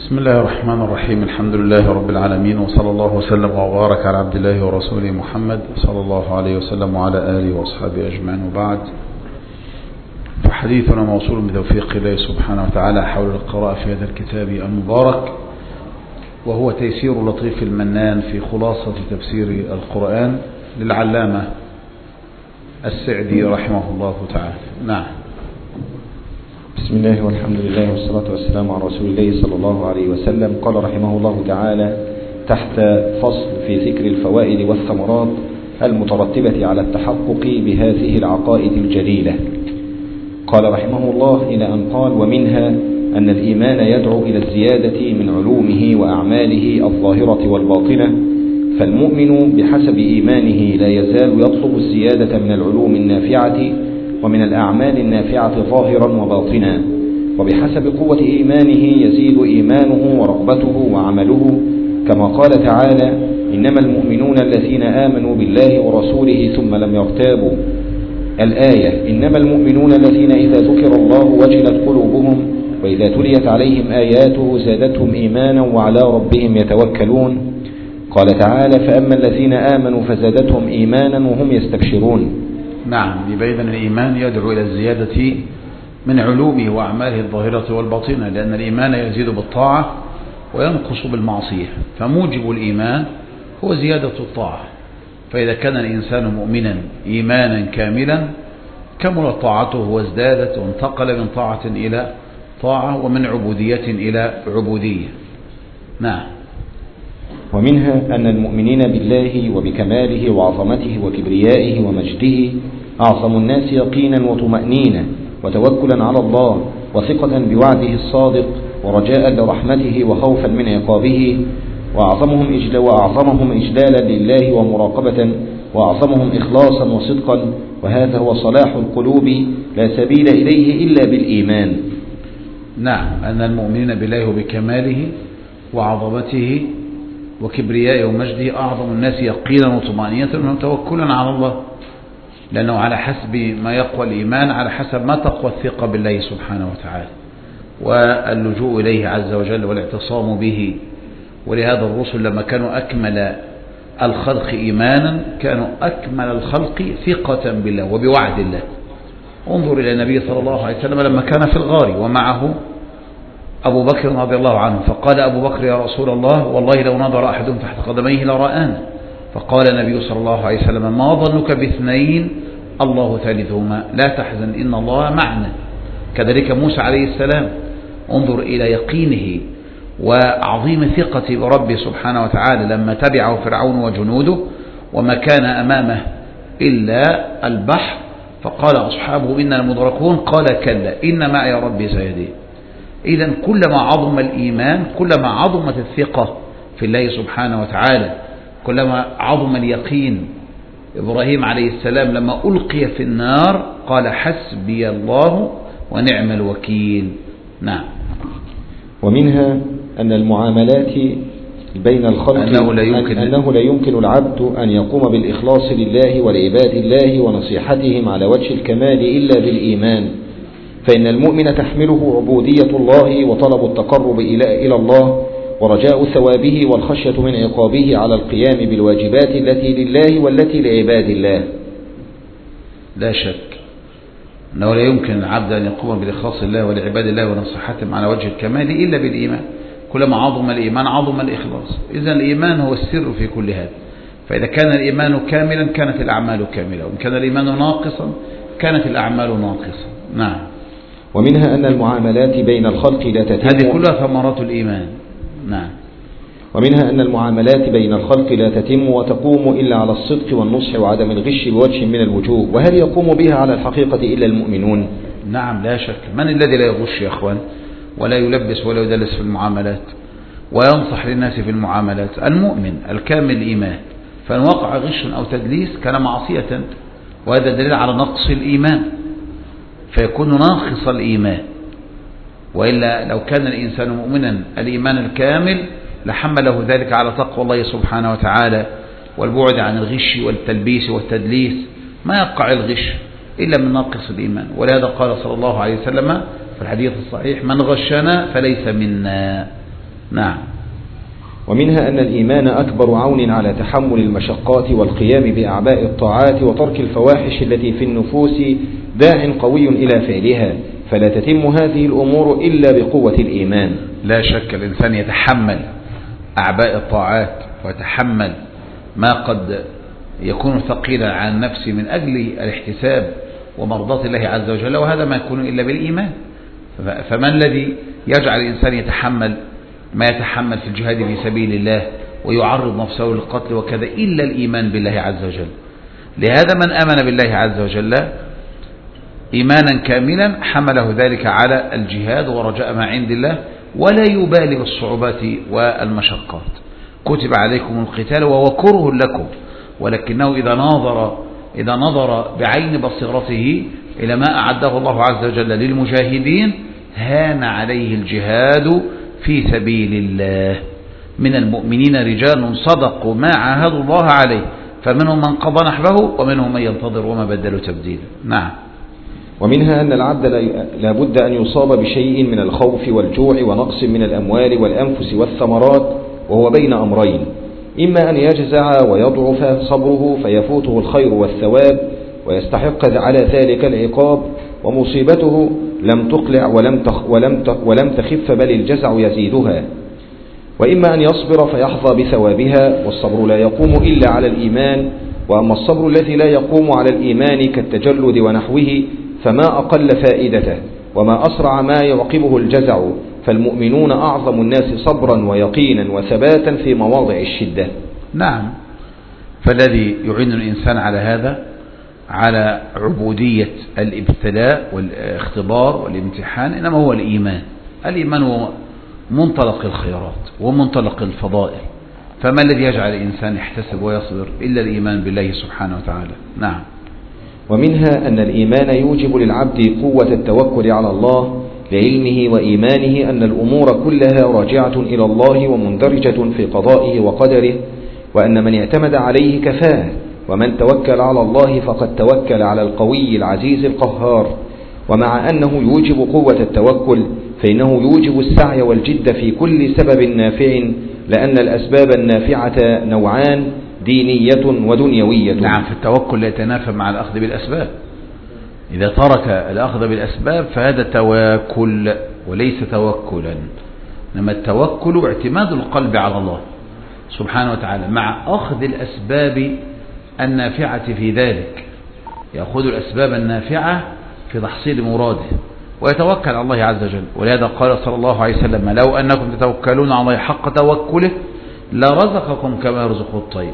بسم الله الرحمن الرحيم. الحمد لله رب العالمين، وصلى الله وسلم وبارك على عبد الله ورسوله محمد صلى الله عليه وسلم وعلى آله وأصحابه أجمعين، وبعد. فحديثنا موصول بتوفيق الله سبحانه وتعالى حول القراءة في هذا الكتاب المبارك، وهو تيسير لطيف المنان في خلاصة تفسير القرآن للعلامة السعدي رحمه الله تعالى. نعم. بسم الله والحمد لله والصلاة والسلام على رسول الله صلى الله عليه وسلم. قال رحمه الله تعالى تحت فصل في ذكر الفوائد والثمرات المترتبة على التحقق بهذه العقائد الجليلة. قال رحمه الله إلى أن قال: ومنها أن الإيمان يدعو إلى الزيادة من علومه وأعماله الظاهرة والباطنة، فالمؤمن بحسب إيمانه لا يزال يطلب الزيادة من العلوم النافعة ومن الأعمال النافعة ظاهرا وباطنا، وبحسب قوة إيمانه يزيد إيمانه ورغبته وعمله، كما قال تعالى: إنما المؤمنون الذين آمنوا بالله ورسوله ثم لم يرتابوا. الآية: إنما المؤمنون الذين إذا ذكر الله وجلت قلوبهم وإذا تليت عليهم آياته زادتهم إيمانا وعلى ربهم يتوكلون. قال تعالى: فأما الذين آمنوا فزادتهم إيمانا وهم يستبشرون. نعم، يبين أن الإيمان يدعو إلى الزيادة من علومه وأعماله الظاهرة والباطنة، لأن الإيمان يزيد بالطاعة وينقص بالمعصية، فموجب الإيمان هو زيادة الطاعة. فإذا كان الإنسان مؤمنا إيمانا كاملا كملت طاعته وازدادت، وانتقل من طاعة إلى طاعة ومن عبودية إلى عبودية. نعم. ومنها أن المؤمنين بالله وبكماله وعظمته وكبريائه ومجده أعظم الناس يقينا وطمأنينة وتوكلا على الله وثقة بوعده الصادق ورجاء لرحمته وخوفا من عقابه، وأعظمهم إجلالا لله ومراقبة، وأعظمهم إخلاصا وصدقا، وهذا هو صلاح القلوب لا سبيل إليه إلا بالإيمان. نعم، أن المؤمنين بالله وبكماله وعظمته وكبريائه ومجده أعظم الناس يقينا وطمأنينة وتوكلا على الله، لأنه على حسب ما يقوى الإيمان على حسب ما تقوى الثقة بالله سبحانه وتعالى واللجوء إليه عز وجل والاعتصام به. ولهذا الرسل لما كانوا أكمل الخلق إيمانا كانوا أكمل الخلق ثقة بالله وبوعد الله. انظر إلى النبي صلى الله عليه وسلم لما كان في الغار ومعه أبو بكر رضي الله عنه، فقال أبو بكر: يا رسول الله، والله لو نظر أحد تحت قدميه لرآنا. فقال النبي صلى الله عليه وسلم: ما ظنك باثنين الله ثالثهما، لا تحزن إن الله معنا. كذلك موسى عليه السلام، انظر إلى يقينه وعظيم ثقة بربه سبحانه وتعالى لما تبعه فرعون وجنوده وما كان أمامه إلا البحر، فقال أصحابه إنا لمدركون، قال: كلا إن معي ربي سيهدين. إذن كلما عظم الإيمان كلما عظمت الثقة في الله سبحانه وتعالى، كلما عظم اليقين. إبراهيم عليه السلام لما ألقي في النار قال: حسبي الله ونعم الوكيل. نعم. ومنها أن المعاملات بين الخلق أنه لا يمكن العبد أن يقوم بالإخلاص لله ولعباد الله ونصيحتهم على وجه الكمال إلا بالإيمان، فإن المؤمن تحمله عبودية الله وطلب التقرب إلى الله ورجاء ثوابه والخشية من عقابه على القيام بالواجبات التي لله والتي لعباد الله. لا شك أنه لا يمكن العبد أن يقوم بالإخلاص لله ولعباد الله ونصيحتهم على وجه الكمال إلا بالإيمان. كلما عظم الإيمان عظم الإخلاص. إذن الإيمان هو السر في كل هذا. فإذا كان الإيمان كاملا كانت الأعمال كاملة، وإن كان الإيمان ناقصا كانت الأعمال ناقصة. نعم. ومنها أن المعاملات بين الخلق لا تتم، هذه كلها ثمرات الإيمان. نعم. ومنها أن المعاملات بين الخلق لا تتم وتقوم إلا على الصدق والنصح وعدم الغش بوجه من الوجوه، وهل يقوم بها على الحقيقة إلا المؤمنون؟ نعم، لا شك. من الذي لا يغش يا أخوان ولا يلبس ولا يدلس في المعاملات وينصح للناس في المعاملات؟ المؤمن الكامل الإيمان. فإن وقع غش أو تدليس كان معصية، وهذا دليل على نقص الإيمان، فيكون ناقص الإيمان. وإلا لو كان الإنسان مؤمنا الإيمان الكامل لحمله ذلك على تقوى الله سبحانه وتعالى والبعد عن الغش والتلبيس والتدليس. ما يقع الغش إلا من ناقص الإيمان. ولهذا قال صلى الله عليه وسلم في الحديث الصحيح: من غشنا فليس منا. نعم. ومنها أن الإيمان أكبر عون على تحمل المشقات والقيام بأعباء الطاعات وترك الفواحش التي في النفوس داع قوي إلى فعلها، فلا تتم هذه الأمور إلا بقوة الإيمان. لا شك الإنسان يتحمل أعباء الطاعات ويتحمل ما قد يكون ثقيلا على النفس من أجل الاحتساب ومرضاة الله عز وجل، وهذا ما يكون إلا بالإيمان. فما الذي يجعل الإنسان يتحمل ما يتحمل في الجهاد في سبيل الله ويعرض نفسه للقتل وكذا إلا الإيمان بالله عز وجل؟ لهذا من آمن بالله عز وجل إيمانا كاملا حمله ذلك على الجهاد ورجاء ما عند الله، ولا يبالي بالصعوبات والمشقات. كتب عليكم القتال وهو كره لكم، ولكنه إذا نظر بعين بصيرته إلى ما أعده الله عز وجل للمجاهدين هان عليه الجهاد في سبيل الله. من المؤمنين رجال صدقوا ما عاهدوا الله عليه، فمنهم من قضى نحبه ومنهم من ينتظر وما بدلوا تبديلا. نعم. ومنها أن العبد لا بد أن يصاب بشيء من الخوف والجوع ونقص من الأموال والأنفس والثمرات، وهو بين أمرين: إما أن يجزع ويضعف صبره فيفوته الخير والثواب ويستحق على ذلك العقاب، ومصيبته لم تقلع ولم تخف بل الجزع يزيدها، وإما أن يصبر فيحظى بثوابها، والصبر لا يقوم إلا على الإيمان. وأما الصبر الذي لا يقوم على الإيمان كالتجلد ونحوه فما أقل فائدته وما أسرع ما يعقبه الجزع، فالمؤمنون أعظم الناس صبرا ويقينا وثباتا في مواضع الشدة. نعم. فالذي يعين الإنسان على هذا على عبودية الابتلاء والاختبار والامتحان إنما هو الإيمان. الإيمان هو منطلق الخيرات ومنطلق الفضائل، فما الذي يجعل الإنسان يحتسب ويصبر إلا الإيمان بالله سبحانه وتعالى. نعم. ومنها أن الإيمان يوجب للعبد قوة التوكل على الله لعلمه وإيمانه أن الأمور كلها راجعة إلى الله ومندرجة في قضائه وقدره، وأن من اعتمد عليه كفاه، ومن توكل على الله فقد توكل على القوي العزيز القهار. ومع أنه يوجب قوة التوكل فإنه يوجب السعي والجد في كل سبب نافع، لأن الأسباب النافعة نوعان: دينية ودنيوية. نعم. في التوكل لا يتنافى مع الأخذ بالأسباب. إذا ترك الأخذ بالأسباب فهذا تواكل وليس توكلا، إنما التوكل اعتماد القلب على الله سبحانه وتعالى مع أخذ الأسباب النافعة في ذلك. يأخذ الأسباب النافعة في تحصيل مراده ويتوكل على الله عز وجل. ولهذا قال صلى الله عليه وسلم: لو أنكم تتوكلون على الله حق توكله لرزقكم كما يرزق الطير،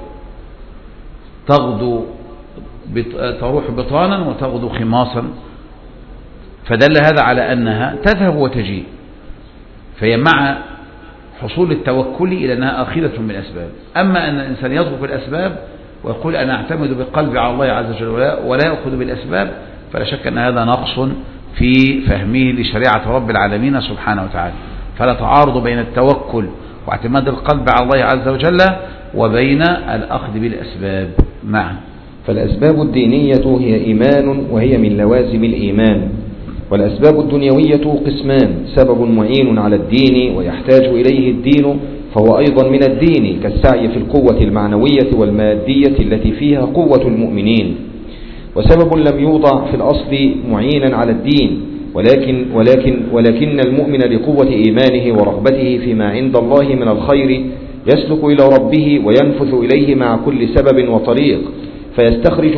تروح بطانا وتغدو خماصا. فدل هذا على أنها تذهب وتجيء، فهي مع حصول التوكل إلى أنها أخذة من الأسباب. أما أن الإنسان يضرب الأسباب ويقول أنا أعتمد بقلبي على الله عز وجل ولا يأخذ بالأسباب، فلا شك أن هذا نقص في فهمه لشريعة رب العالمين سبحانه وتعالى. فلا تعارض بين التوكل واعتماد القلب على الله عز وجل وبين الأخذ بالأسباب. نعم. فالأسباب الدينية هي إيمان وهي من لوازم الإيمان، والأسباب الدنيوية قسمان: سبب معين على الدين ويحتاج إليه الدين فهو أيضا من الدين، كالسعي في القوة المعنوية والمادية التي فيها قوة المؤمنين، وسبب لم يوضع في الأصل معينا على الدين، ولكن المؤمن لقوة إيمانه ورغبته فيما عند الله من الخير يسلك إلى ربه وينفث إليه مع كل سبب وطريق، فيستخرج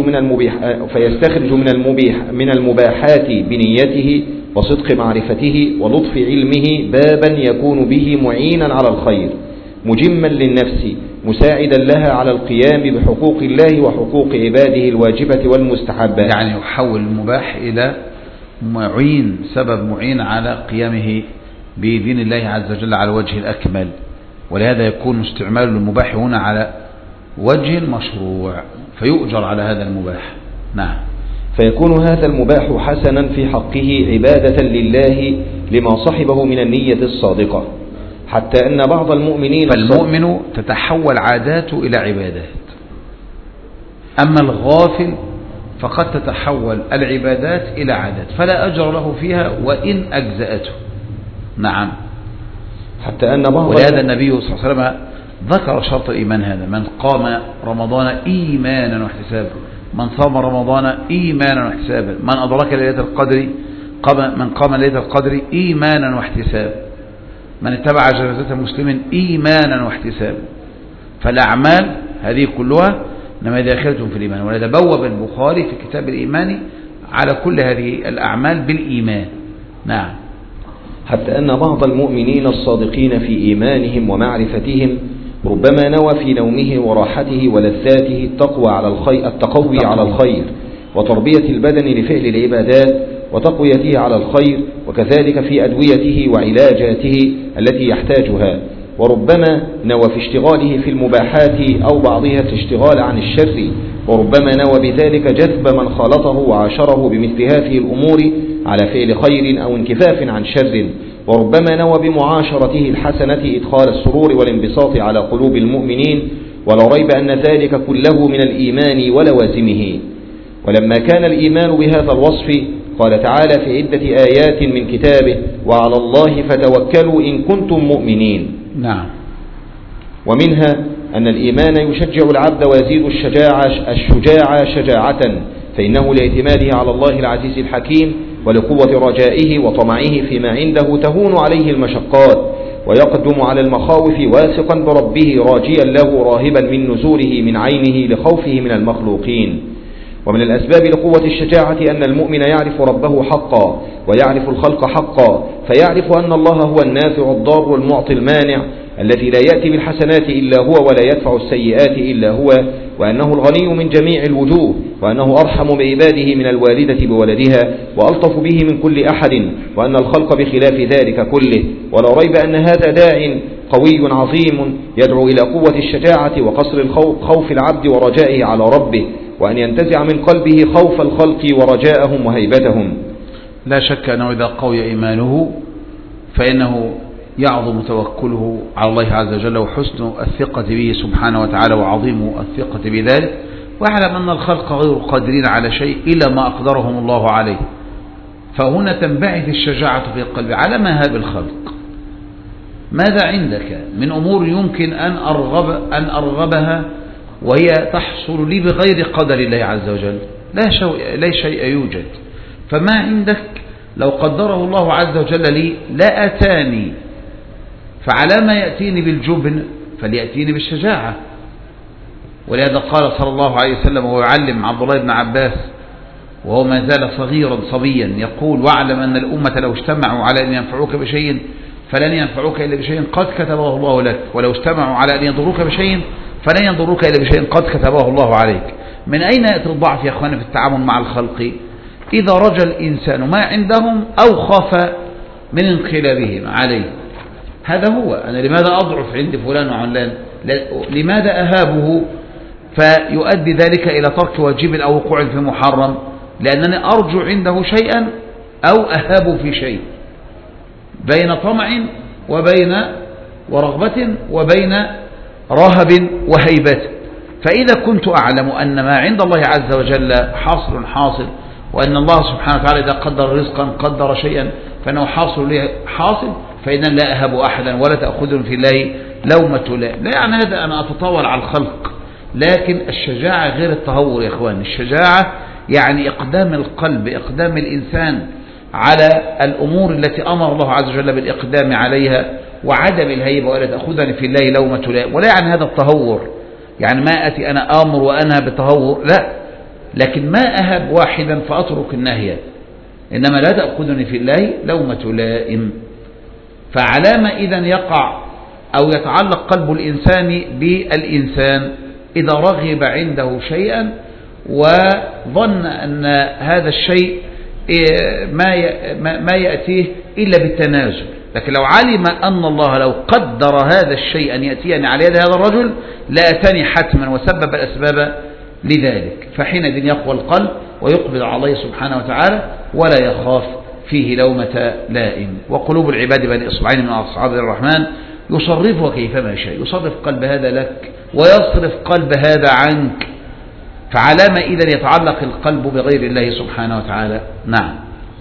من المباحات بنيته وصدق معرفته ولطف علمه بابا يكون به معينا على الخير، مجما للنفس مساعدا لها على القيام بحقوق الله وحقوق عباده الواجبة والمستحبة. يعني يحول المباح إلى معين، سبب معين على قيامه بدين الله عز وجل على الوجه الأكمل. ولهذا يكون استعمال المباح هنا على وجه مشروع فيؤجر على هذا المباح. نعم. فيكون هذا المباح حسنا في حقه عبادة لله لما صحبه من النية الصادقة، حتى أن بعض المؤمنين فالمؤمن تتحول عاداته إلى عبادات، أما الغافل فقد تتحول العبادات إلى عادات فلا أجر له فيها وإن أجزأته. نعم. حتى أن بعض ولهذا النبي صلى الله عليه وسلم ذكر شرط الإيمان هذا: من قام رمضان إيمانا واحتسابا، من صام رمضان إيمانا واحتسابا، من أدرك ليلة القدر من قام ليلة القدر إيمانا واحتسابا، من اتبع جنازة مسلم إيمانا واحتسابا. فالأعمال هذه كلها إنما داخلة في الإيمان، ولذا بوب البخاري في كتاب الإيمان على كل هذه الأعمال بالإيمان. نعم. حتى أن بعض المؤمنين الصادقين في إيمانهم ومعرفتهم ربما نوى في نومه وراحته ولذاته التقوي على الخير وتربية البدن لفعل العبادات وتقويته على الخير، وكذلك في أدويته وعلاجاته التي يحتاجها، وربما نوى في اشتغاله في المباحات أو بعضها الاشتغال عن الشر، وربما نوى بذلك جذب من خالطه وعاشره بمثل هذه الأمور على فعل خير أو انكفاف عن شر، وربما نوى بمعاشرته الحسنة إدخال السرور والانبساط على قلوب المؤمنين، ولا ريب أن ذلك كله من الإيمان ولوازمه. ولما كان الإيمان بهذا الوصف قال تعالى في عدة آيات من كتابه: وعلى الله فتوكلوا إن كنتم مؤمنين. نعم. ومنها أن الإيمان يشجع العبد ويزيد الشجاع شجاعة، فإنه لاعتماده على الله العزيز الحكيم ولقوة رجائه وطمعه فيما عنده تهون عليه المشقات، ويقدم على المخاوف واثقا بربه راجيا له راهبا من نزوله من عينه لخوفه من المخلوقين. ومن الأسباب لقوة الشجاعة أن المؤمن يعرف ربه حقا ويعرف الخلق حقا، فيعرف أن الله هو النافع الضار المعطي المانع الذي لا يأتي بالحسنات إلا هو ولا يدفع السيئات إلا هو، وأنه الغني من جميع الوجوه، وأنه أرحم بعباده من الوالدة بولدها وألطف به من كل أحد، وأن الخلق بخلاف ذلك كله. ولا ريب أن هذا داع قوي عظيم يدعو إلى قوة الشجاعة وقصر خوف العبد ورجائه على ربه، وأن ينتزع من قلبه خوف الخلق ورجاءهم وهيبتهم. لا شك أنه إذا قوي إيمانه فإنه يعظم توكله على الله عز وجل وحسن الثقة به سبحانه وتعالى وعظيم الثقة بذلك، واعلم أن الخلق غير قادرين على شيء إلا ما أقدرهم الله عليه. فهنا تنبعث الشجاعة في القلب على ما هاب الخلق. ماذا عندك من أمور يمكن أن أرغبها وهي تحصل لي بغير قدر الله عز وجل؟ لا شيء يوجد. فما عندك لو قدره الله عز وجل لي لا أتاني، فعلى ما يأتيني بالجبن فليأتيني بالشجاعة. ولهذا قال صلى الله عليه وسلم وهو يعلم عبد الله بن عباس وهو ما زال صغيرا صبيا يقول: واعلم أن الأمة لو اجتمعوا على أن ينفعوك بشيء فلن ينفعوك إلا بشيء قد كتبه الله لك، ولو اجتمعوا على أن يضروك بشيء فلن يضروك إلا بشيء قد كتبه الله عليك. من أين يأتي الضعف يا أخواني في التعامل مع الخلق؟ إذا رجى الإنسان ما عندهم أو خاف من انقلابهم عليه. هذا هو. أنا لماذا أضعف عند فلان وعلان؟ لماذا أهابه فيؤدي ذلك إلى ترك واجب أو وقوع في محرم؟ لأنني أرجو عنده شيئا أو أهاب في شيء، بين طمع وبين ورغبة وبين رهب وهيبة. فإذا كنت أعلم أن ما عند الله عز وجل حاصل، وأن الله سبحانه وتعالى إذا قدر رزقا قدر شيئا فإنه حاصل، فإذا لا أهب أحدا ولا تأخذني في الله لومة لائم. لا يعني هذا أنا أتطاول على الخلق، لكن الشجاعة غير التهور يا إخوان. الشجاعة يعني إقدام القلب، إقدام الإنسان على الأمور التي أمر الله عز وجل بالإقدام عليها، وعدم الهيبة ولا تأخذني في الله لومة لائم. ولا يعني هذا التهور، يعني ما أتي أنا آمر وأنا بتهور، لا، لكن ما أهب واحدا فأترك النهي، إنما لا تأخذني في الله لومة لائم. فعلامة إذن يقع أو يتعلق قلب الإنسان بالإنسان إذا رغب عنده شيئا وظن أن هذا الشيء ما يأتيه إلا بالتنازل. لكن لو علم أن الله لو قدر هذا الشيء أن يأتيني على يد هذا الرجل لأتاني حتما وسبب الأسباب لذلك، فحينئذ يقوى القلب ويقبل على الله سبحانه وتعالى ولا يخاف فيه لومة لائم. وقلوب العباد بين إصبعين من أصحاب الرحمن يصرفها كيفما شاء، يصرف قلب هذا لك ويصرف قلب هذا عنك. فعلامة إذن يتعلق القلب بغير الله سبحانه وتعالى. نعم.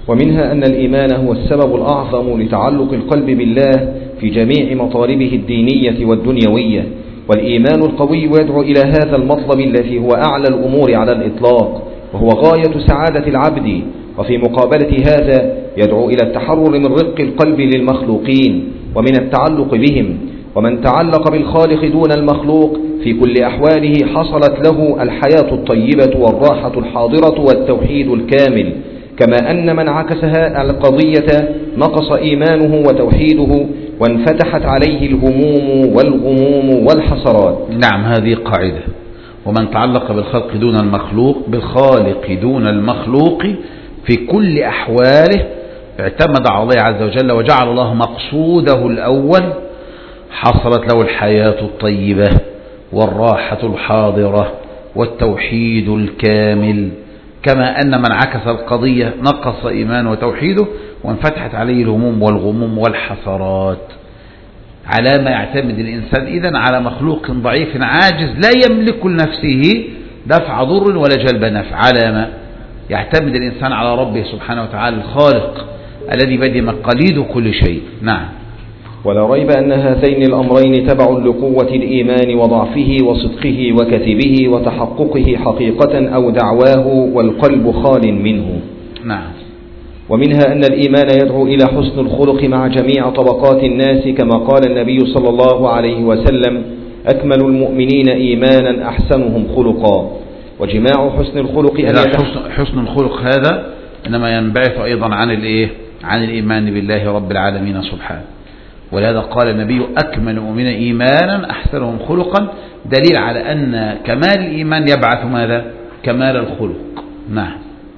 ومنها أن الإيمان هو السبب الأعظم لتعلق القلب بالله في جميع مطالبه الدينية والدنيوية، والإيمان القوي يدعو إلى هذا المطلب الذي هو أعلى الأمور على الإطلاق، وهو غاية سعادة العبد. وفي مقابلة هذا يدعو إلى التحرر من رق القلب للمخلوقين ومن التعلق بهم، ومن تعلق بالخالق دون المخلوق في كل أحواله حصلت له الحياة الطيبة والراحة الحاضرة والتوحيد الكامل، كما أن من عكسها القضية نقص إيمانه وتوحيده وانفتحت عليه الهموم والغموم والحسرات. نعم، هذه قاعدة. ومن تعلق بالخلق دون المخلوق بالخالق دون المخلوق في كل أحواله اعتمد على الله عز وجل وجعل الله مقصوده الأول، حصلت له الحياة الطيبة والراحة الحاضرة والتوحيد الكامل، كما أن من عكس القضية نقص إيمانه وتوحيده وانفتحت عليه الهموم والغموم والحسرات. على ما يعتمد الإنسان إذن على مخلوق ضعيف عاجز لا يملك لنفسه دفع ضر ولا جلب نفع، على ما يعتمد الإنسان على ربه سبحانه وتعالى الخالق الذي بيده مقاليد كل شيء. نعم. ولا ريب أن هذين الأمرين تبع لقوة الإيمان وضعفه وصدقه وكذبه وتحققه حقيقة أو دعواه والقلب خال منه. نعم. ومنها أن الإيمان يدعو إلى حسن الخلق مع جميع طبقات الناس، كما قال النبي صلى الله عليه وسلم: أكمل المؤمنين إيمانا أحسنهم خلقا. وجماع حسن الخلق حسن الخلق هذا إنما ينبعث أيضا عن الإيمان بالله رب العالمين سبحانه، ولهذا قال النبي: أكمل المؤمنين إيمانا أحسنهم خلقا، دليل على أن كمال الإيمان يبعث ماذا؟ كمال الخلق. نعم.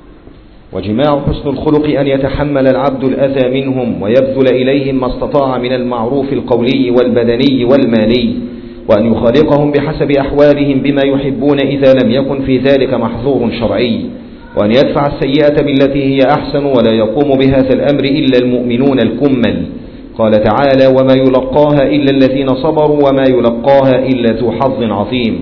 وجماع حسن الخلق أن يتحمل العبد الأذى منهم ويبذل إليهم ما استطاع من المعروف القولي والبدني والمالي، وأن يخالقهم بحسب أحوالهم بما يحبون إذا لم يكن في ذلك محظور شرعي، وأن يدفع السيئة بالتي هي أحسن، ولا يقوم بهذا الأمر إلا المؤمنون الكمل. قال تعالى: وما يلقاها إلا الذين صبروا وما يلقاها إلا ذو حظ عظيم.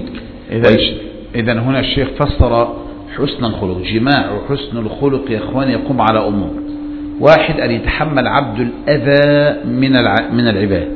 إذن هنا الشيخ فسر حسن الخلق. جماع حسن الخلق يا إخواني يقوم على أمور: واحد، أن يتحمل عبد الأذى من العباد.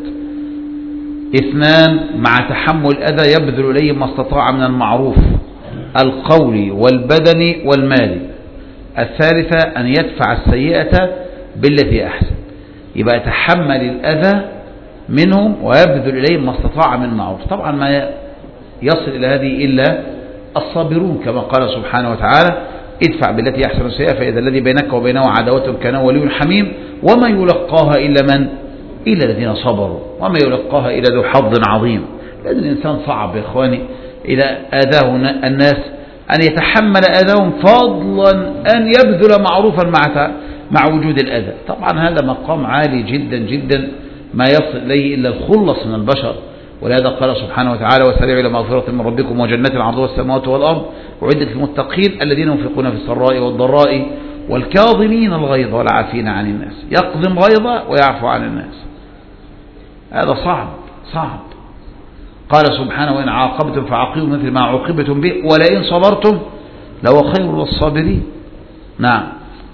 اثنان، مع تحمل الأذى يبذل إليه ما استطاع من المعروف القولي والبدني والمالي. الثالثة، أن يدفع السيئة بالتي أحسن، يبقى يتحمل الأذى منهم ويبذل إليهم ما استطاع من معروف. طبعا ما يصل إلى هذه إلا الصابرون، كما قال سبحانه وتعالى: ادفع بالتي أحسن السيئة فإذا الذي بينك وبينه عداوة كأنه ولي حميم وما يلقاها إلا الذين صبروا وما يلقاها إلا ذو حظ عظيم. لأن الإنسان صعب يا إخواني إذا آذاه الناس أن يتحمل آذاهم، فضلا أن يبذل معروفا مع وجود الأذى. طبعا هذا مقام عالي جدا جدا ما يصل إليه إلا الخلص من البشر. ولهذا قال سبحانه وتعالى: وسارعوا إلى مغفرة من ربكم وجنة عرضها السماوات والأرض وعدت للمتقين الذين ينفقون في السراء والضراء والكاظمين الغيظ والعافين عن الناس. يقضم غيظه ويعفو عن الناس. هذا صعب. قال سبحانه: وإن عاقبتم فعاقبوا مثل ما عوقبتم به ولئن صبرتم لهو خير للصابرين. نعم.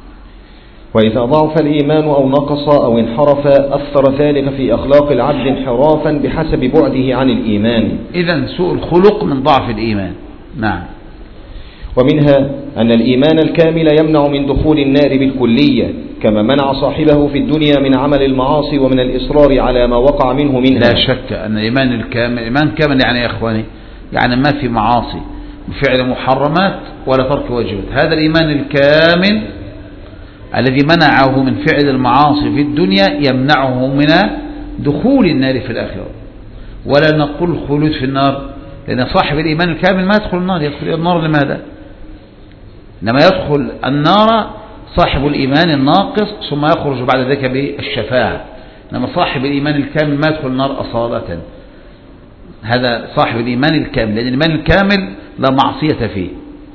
وإذا ضعف الإيمان أو نقص أو انحرف أثر ذلك في أخلاق العبد انحرافا بحسب بعده عن الإيمان. إذن سوء الخلق من ضعف الإيمان. نعم. ومنها أن الإيمان الكامل يمنع من دخول النار بالكلية، كما منع صاحبه في الدنيا من عمل المعاصي ومن الإصرار على ما وقع منها. لا شك أن الإيمان الكامل، إيمان كامل يعني يا إخواني يعني ما في معاصي بفعل محرمات ولا ترك واجبات. هذا الإيمان الكامل الذي منعه من فعل المعاصي في الدنيا يمنعه من دخول النار في الآخرة. ولا نقول خلود في النار، لأن صاحب الإيمان الكامل ما يدخل النار. يدخل النار لماذا؟ إنما يدخل النار صاحب الإيمان الناقص ثم يخرج بعد ذلك بالشفاعة. إنما صاحب الإيمان الكامل ما يدخل النار أصالة. هذا صاحب الإيمان الكامل، لأن الإيمان الكامل لا معصية فيه،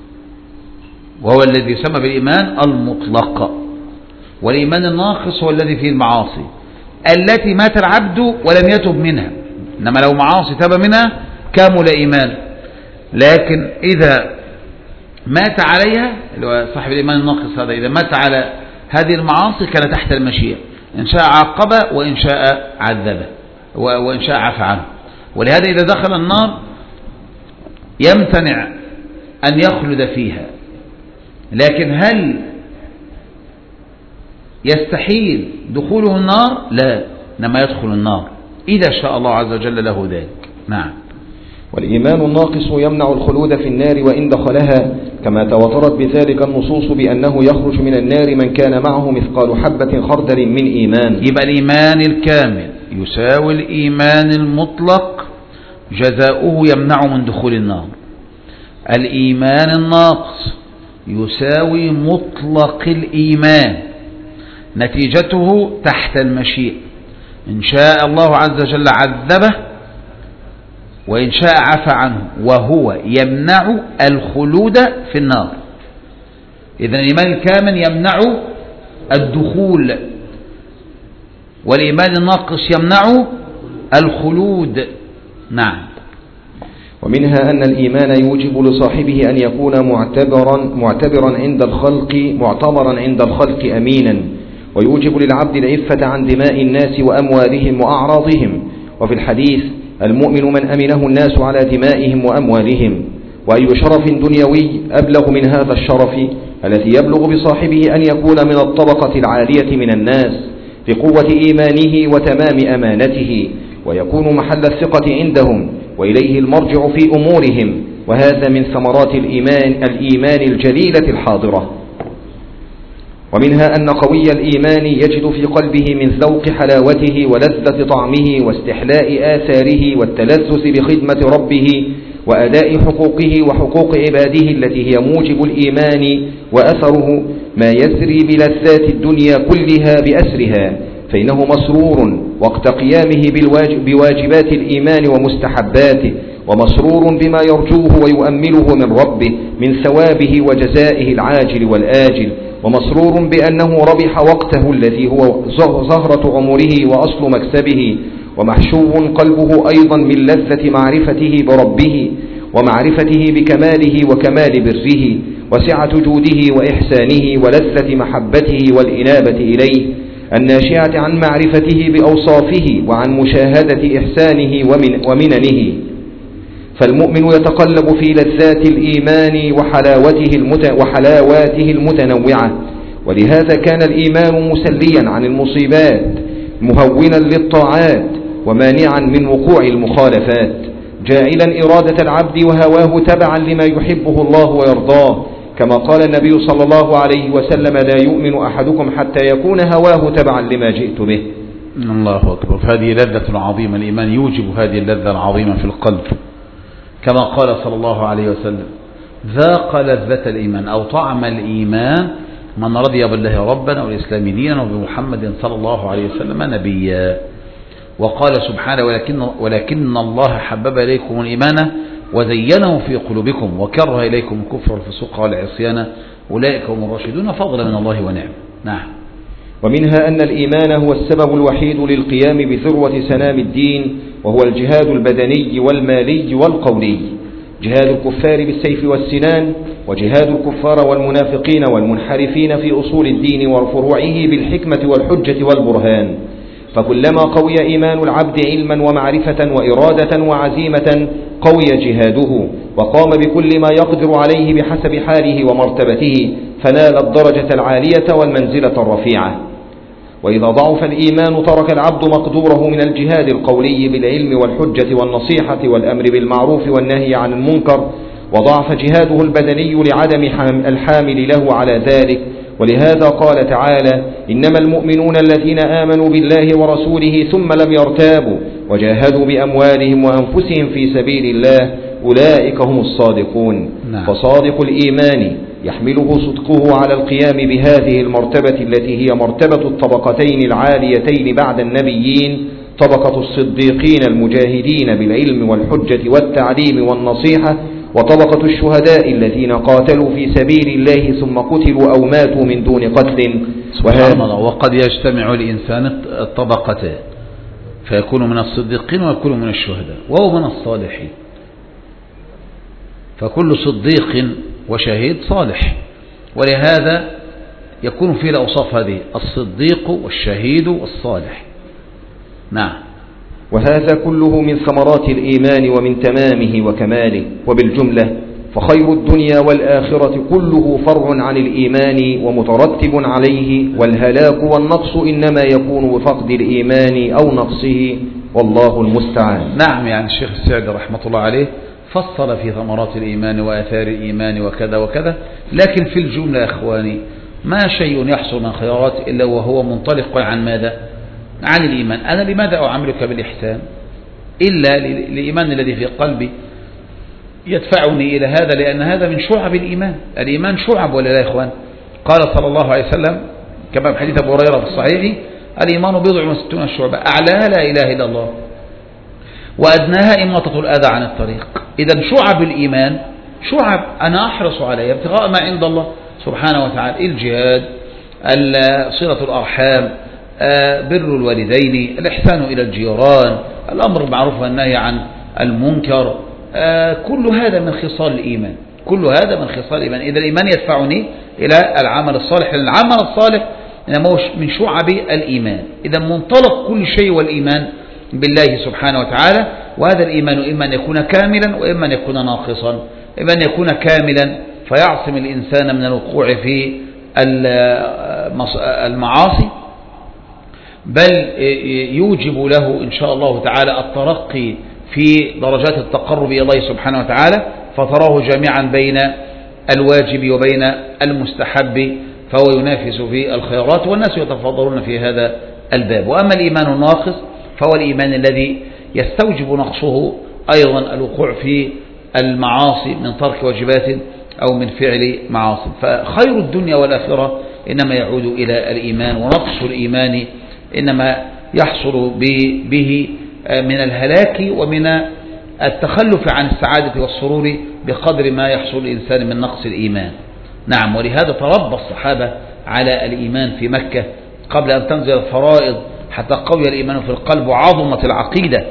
وهو الذي يسمى بالإيمان المطلق. والإيمان الناقص هو الذي فيه المعاصي التي مات العبد ولم يتب منها. إنما لو معاصي تاب منها كامل إيمان، لكن إذا مات عليها، صاحب الإيمان الناقص هذا إذا مات على هذه المعاصي كانت تحت المشيئة، إن شاء عاقبه وإن شاء عذبه وإن شاء عفى عنه. ولهذا إذا دخل النار يمتنع أن يخلد فيها، لكن هل يستحيل دخوله النار؟ لا، إنما يدخل النار إذا شاء الله عز وجل له ذلك. نعم. والإيمان الناقص يمنع الخلود في النار وإن دخلها، كما تواترت بذلك النصوص بأنه يخرج من النار من كان معه مثقال حبة خردل من إيمان. يبقى الإيمان الكامل يساوي الإيمان المطلق، جزاؤه يمنع من دخول النار. الإيمان الناقص يساوي مطلق الإيمان، نتيجته تحت المشيئة، إن شاء الله عز وجل عذبه وإن شاء عفى عنه، وهو يمنع الخلود في النار. إذن الإيمان الكامل يمنع الدخول، والإيمان الناقص يمنع الخلود. نعم. ومنها أن الإيمان يوجب لصاحبه أن يكون معتبرا عند الخلق أمينا، ويوجب للعبد العفة عن دماء الناس وأموالهم وأعراضهم. وفي الحديث: المؤمن من أمنه الناس على دمائهم وأموالهم. وأي شرف دنيوي أبلغ من هذا الشرف الذي يبلغ بصاحبه أن يكون من الطبقة العالية من الناس بقوة إيمانه وتمام أمانته، ويكون محل الثقة عندهم وإليه المرجع في أمورهم. وهذا من ثمرات الإيمان الجليلة الحاضرة. ومنها أن قوي الإيمان يجد في قلبه من ذوق حلاوته ولذة طعمه واستحلاء آثاره والتلذذ بخدمة ربه وأداء حقوقه وحقوق عباده التي هي موجب الإيمان وأثره ما يسري بلذات الدنيا كلها بأسرها، فإنه مسرور وقت قيامه بواجبات الإيمان ومستحباته، ومسرور بما يرجوه ويؤمله من ربه من ثوابه وجزائه العاجل والآجل، ومسرور بأنه ربح وقته الذي هو زهرة عمره وأصل مكسبه، ومحشو قلبه أيضا من لذة معرفته بربه ومعرفته بكماله وكمال بره وسعة جوده وإحسانه ولذة محبته والإنابة إليه الناشئة عن معرفته بأوصافه وعن مشاهدة إحسانه ومننه. فالمؤمن يتقلب في لذات الإيمان وحلاواته المتنوعة، ولهذا كان الإيمان مسليا عن المصيبات مهونا للطاعات ومانعا من وقوع المخالفات، جاعلا إرادة العبد وهواه تبعا لما يحبه الله ويرضاه، كما قال النبي صلى الله عليه وسلم: لا يؤمن أحدكم حتى يكون هواه تبعا لما جئت به. الله أكبر. فهذه لذة عظيمة، الإيمان يوجب هذه اللذة العظيمة في القلب، كما قال صلى الله عليه وسلم: ذاق لذة الإيمان أو طعم الإيمان من رضي بالله ربنا والإسلام دينا وبمحمد صلى الله عليه وسلم نبيا. وقال سبحانه: ولكن الله حبب إليكم الإيمان وزينه في قلوبكم وكره إليكم الكفر والفسوق والعصيان أولئك هم الراشدون فضلا من الله ونعم. نعم. ومنها أن الإيمان هو السبب الوحيد للقيام بذروة سنام الدين، وهو الجهاد البدني والمالي والقولي، جهاد الكفار بالسيف والسنان، وجهاد الكفار والمنافقين والمنحرفين في أصول الدين وفروعه بالحكمة والحجة والبرهان. فكلما قوي إيمان العبد علما ومعرفة وإرادة وعزيمة قوي جهاده، وقام بكل ما يقدر عليه بحسب حاله ومرتبته، فنال الدرجة العالية والمنزلة الرفيعة. وإذا ضعف الإيمان ترك العبد مقدوره من الجهاد القولي بالعلم والحجة والنصيحة والأمر بالمعروف والنهي عن المنكر، وضعف جهاده البدني لعدم الحامل له على ذلك. ولهذا قال تعالى: إنما المؤمنون الذين آمنوا بالله ورسوله ثم لم يرتابوا وجاهدوا بأموالهم وأنفسهم في سبيل الله أولئك هم الصادقون. فصادق الإيمان يحمله صدقه على القيام بهذه المرتبة التي هي مرتبة الطبقتين العاليتين بعد النبيين، طبقة الصديقين المجاهدين بالعلم والحجة والتعليم والنصيحة، وطبقة الشهداء الذين قاتلوا في سبيل الله ثم قتلوا أو ماتوا من دون قتل. وقد يجتمع الإنسان الطبقتين فيكون من الصديقين ويكون من الشهداء وهو من الصالحين، فكل صديق وشهيد صالح. ولهذا يكون فيه الأوصاف هذه: الصديق والشهيد والصالح. نعم. وهذا كله من ثمرات الإيمان ومن تمامه وكماله. وبالجملة فخير الدنيا والآخرة كله فرع عن الإيمان ومترتب عليه، والهلاك والنقص إنما يكون بفقد الإيمان أو نقصه، والله المستعان. نعم، يعني الشيخ السعدي رحمة الله عليه فصل في ثمرات الإيمان وآثار الإيمان وكذا وكذا، لكن في الجملة يا إخواني ما شيء يحصل من خيرات إلا وهو منطلق عن ماذا؟ عن الإيمان. أنا لماذا أعاملك بالإحسان إلا للإيمان الذي في قلبي يدفعني إلى هذا، لأن هذا من شعب الإيمان. الإيمان شعب ولا لا يا إخوان؟ قال صلى الله عليه وسلم كما في حديث أبو هريرة في الصحيح: الإيمان 69 شعبة، أعلاها لا إله إلا الله، وأدناها إماطة الأذى عن الطريق. إذا شعب الإيمان شعب أنا أحرص عليها ابتغاء ما عند الله سبحانه وتعالى: الجهاد، صلة الأرحام، بر الوالدين، الإحسان إلى الجيران، الأمر بالمعروف والنهي عن المنكر. كل هذا من خصال الإيمان، كل هذا من خصال الإيمان. إذا الإيمان يدفعني إلى العمل الصالح، لأن العمل الصالح من شعب الإيمان. إذا منطلق كل شيء والإيمان بالله سبحانه وتعالى. وهذا الإيمان إما أن يكون كاملا وإما أن يكون ناقصا. إما أن يكون كاملا فيعصم الإنسان من الوقوع في المعاصي، بل يوجب له إن شاء الله تعالى الترقي في درجات التقرب إلى الله سبحانه وتعالى، فتراه جامعا بين الواجب وبين المستحب، فهو ينافس في الخيرات، والناس يتفاضلون في هذا الباب. وأما الإيمان الناقص فهو الإيمان الذي يستوجب نقصه أيضا الوقوع في المعاصي من ترك واجبات أو من فعل معاصي. فخير الدنيا والآخرة إنما يعود إلى الإيمان، ونقص الإيمان إنما يحصل به من الهلاك ومن التخلف عن السعادة والسرور بقدر ما يحصل الإنسان من نقص الإيمان. نعم. ولهذا تربى الصحابة على الإيمان في مكة قبل أن تنزل الفرائض حتى قوي الإيمان في القلب وعظمت العقيدة.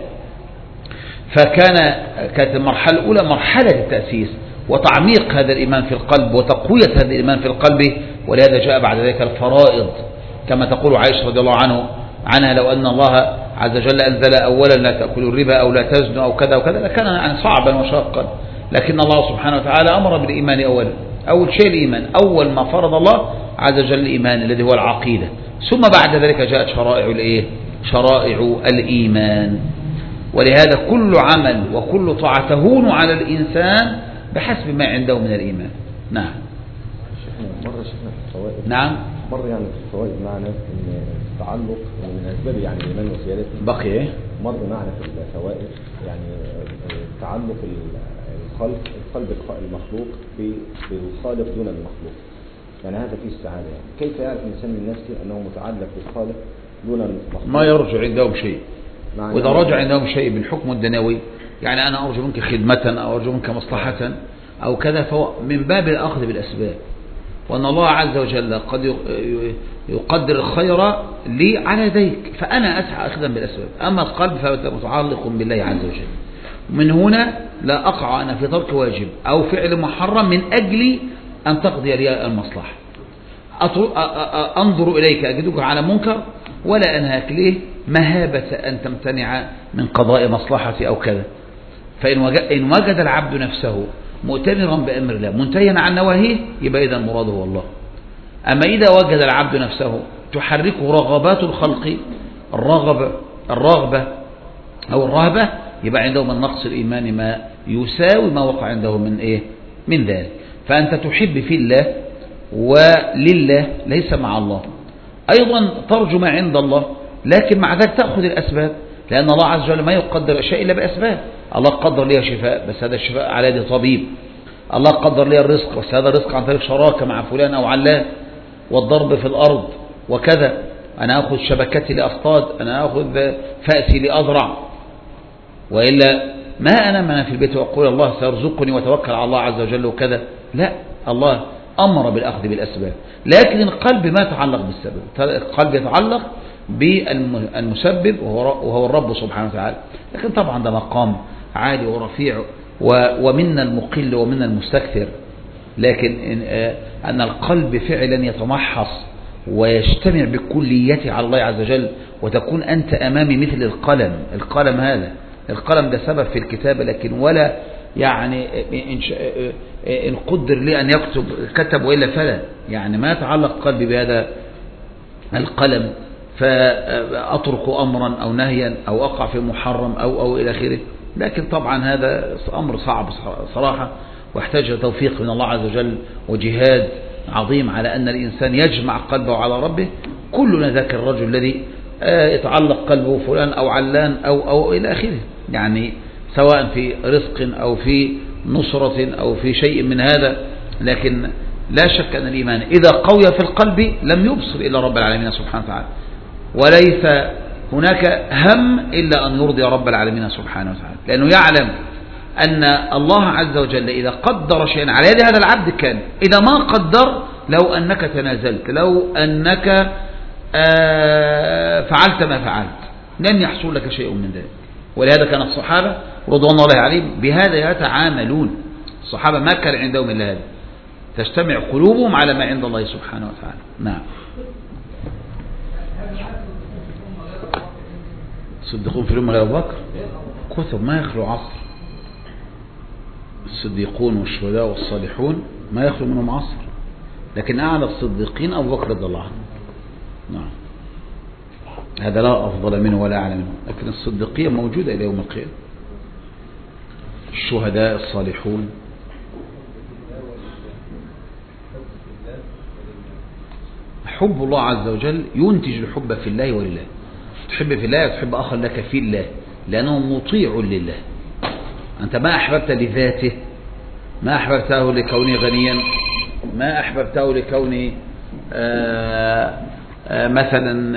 كانت المرحلة الأولى مرحلة التأسيس وتعميق هذا الإيمان في القلب وتقوية هذا الإيمان في القلب. ولهذا جاء بعد ذلك الفرائض، كما تقول عائشة رضي الله عنها: لو أن الله عز وجل أنزل أولا لا تأكلوا الربا أو لا تزنوا أو كذا وكذا لكان يعني صعبا وشاقا، لكن الله سبحانه وتعالى أمر بالإيمان أولا. أول شيء الإيمان، أول ما فرض الله عز وجل الإيمان الذي هو العقيدة، ثم بعد ذلك جاءت شرائع الإيمان. ولهذا كل عمل وكل طاعة تهون على الإنسان بحسب ما عنده من الإيمان. نعم. مرة شفنا في الفوائد. نعم. مرة يعني في الفوائد معنا إن التعلق من أسباب يعني الإيمان وزيادته. بقي مر معنا في الفوائد يعني تعلق القلب المخلوق بالخالق دون المخلوق، يعني هذا فيه السعادة. يعني كيف يعرف الإنسان من نفسه أنه متعلق بالخالق دون المخلوق؟ ما يرجع عندهم شيء، وإذا رجع عندهم شيء بالحكم الدنيوي، يعني أنا أرجو منك خدمة أو أرجو منك مصلحة أو كذا، فهو من باب الأخذ بالأسباب، وأن الله عز وجل قد يقدر الخير لي على ذلك، فأنا أسعى أخذا بالأسباب. أما القلب فهو متعلق بالله عز وجل. من هنا لا أقع أنا في ترك واجب أو فعل محرم من أجل أن تقضي لي المصلحة. أنظر إليك أجدك على منكر ولا أنهاك ليه مهابة أن تمتنع من قضاء مصلحتي أو كذا. فإن وجد العبد نفسه مؤتمرا بأمر الله منتهيا عن نواهيه يبقى إذا مراده هو الله. أما إذا وجد العبد نفسه تحركه رغبات الخلق، الرغبة أو الرهبة، يبقى عنده من نقص الإيمان ما يساوي ما وقع عنده من ذلك. فأنت تحب في الله ولله ليس مع الله، أيضا ترجو ما عند الله، لكن مع ذلك تأخذ الأسباب، لأن الله عز وجل ما يقدر أشياء إلا بأسباب. الله قدر لي شفاء بس هذا الشفاء على يد طبيب، الله قدر لي الرزق بس هذا الرزق عن طريق شراكة مع فلان أو علان، والضرب في الأرض وكذا. أنا أخذ شبكتي لأصطاد، أنا أخذ فأسي لأزرع، وإلا ما أنا في البيت وأقول الله سيرزقني وتوكل على الله عز وجل وكذا. لا، الله أمر بالأخذ بالأسباب، لكن القلب ما يتعلق بالسبب، القلب يتعلق بالمسبب وهو الرب سبحانه وتعالى. لكن طبعا ده مقام عالي ورفيع، ومنا المقل ومنا المستكثر، لكن أن القلب فعلا يتمحص ويجتمع بكليته على الله عز وجل، وتكون أنت أمامي مثل القلم هذا، القلم ده سبب في الكتابة، لكن ولا يعني إن قدر لي أن يكتب كتب وإلا فلا، يعني ما يتعلق قلبي بهذا القلم فأترك أمرا أو نهيا أو أقع في محرم أو إلى آخره. لكن طبعا هذا أمر صعب صراحة، واحتاج توفيق من الله عز وجل وجهاد عظيم على أن الإنسان يجمع قلبه على ربه. كلنا ذاك الرجل الذي يتعلق قلبه فلان أو علان أو إلى آخره، يعني سواء في رزق أو في نصرة أو في شيء من هذا. لكن لا شك أن الإيمان إذا قوي في القلب لم يبصر إلا رب العالمين سبحانه وتعالى، وليس هناك هم إلا أن يرضي رب العالمين سبحانه وتعالى، لأنه يعلم أن الله عز وجل إذا قدر شيئا على يد هذا العبد كان، إذا ما قدر لو أنك تنازلت، لو أنك فعلت ما فعلت لن يحصل لك شيء من ذلك. ولهذا كان الصحابة رضوان الله عليهم بهذا يتعاملون. الصحابة ما كان عندهم إلا هذا، تجتمع قلوبهم على ما عند الله سبحانه وتعالى. نعم. الصديقون في الأمة أبو بكر كثب ما يخلو عصر، الصديقون والشهداء والصالحون ما يخلو منهم عصر، لكن أعلى الصديقين أبو بكر رضي الله عنه. نعم، هذا لا أفضل منه ولا أعلى منه، لكن الصديقية موجودة إلى يوم القيامة. الشهداء الصالحون. حب الله عز وجل ينتج الحب في الله ولله. تحب في الله وتحب أخا لك في الله، لأنه مطيع لله. أنت ما أحببت لذاته، ما أحببته لكونه غنيا، ما أحببته لكونه مثلا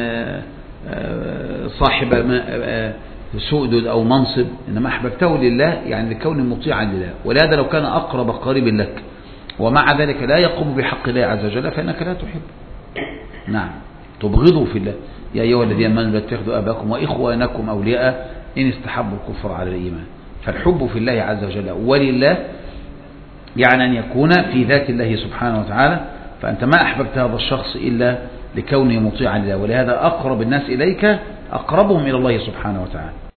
صاحب سؤدد أو منصب، إنما أحببته لله يعني لكونه مطيعا لله. ولهذا لو كان أقرب قريب لك ومع ذلك لا يقوم بحق الله عز وجل فإنك لا تحب. نعم، تبغضه في الله. يا أيها الذين آمنوا لا تتخذوا آباءكم وإخوانكم أولياء إن استحبوا الكفر على الإيمان. فالحب في الله عز وجل ولله يعني أن يكون في ذات الله سبحانه وتعالى، فأنت ما أحببت هذا الشخص إلا لكونه مطيعا لله، ولهذا أقرب الناس إليك أقربهم إلى الله سبحانه وتعالى.